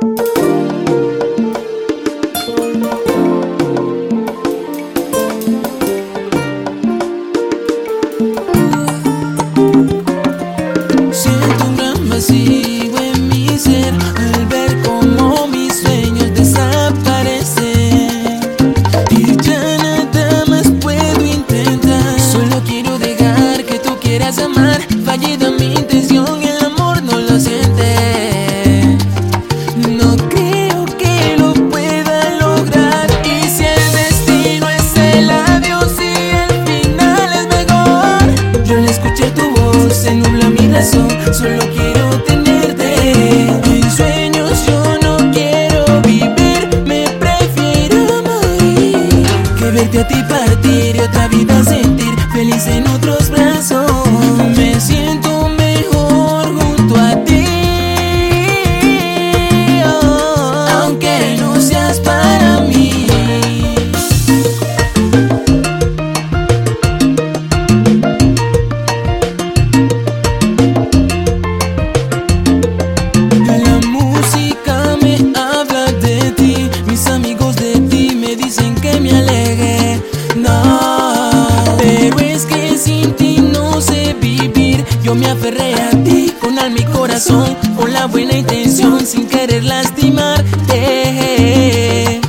Siento un gran vacío en mi ser al ver cómo mis sueños desaparecen y ya nada más puedo intentar. Solo quiero dejar que tú quieras amar. Fallida mi intención, el amor no lo siente. No creo que lo pueda lograr. Y si el destino es el adiós y el final es mejor, yo al escuchar tu voz se nubla mi razón. Solo quiero tenerte en sueños, yo no quiero vivir, me prefiero morir que verte a ti partir y otra vida sentir feliz en otros brazos. Me siento mejor junto a ti, oh, aunque no seas para mí. La música me habla de ti, mis amigos de ti me dicen que me aleje. No, pero es que sin ti no sé vivir. Yo me aferré a ti con alma y corazón, con la buena intención, sin querer lastimarte.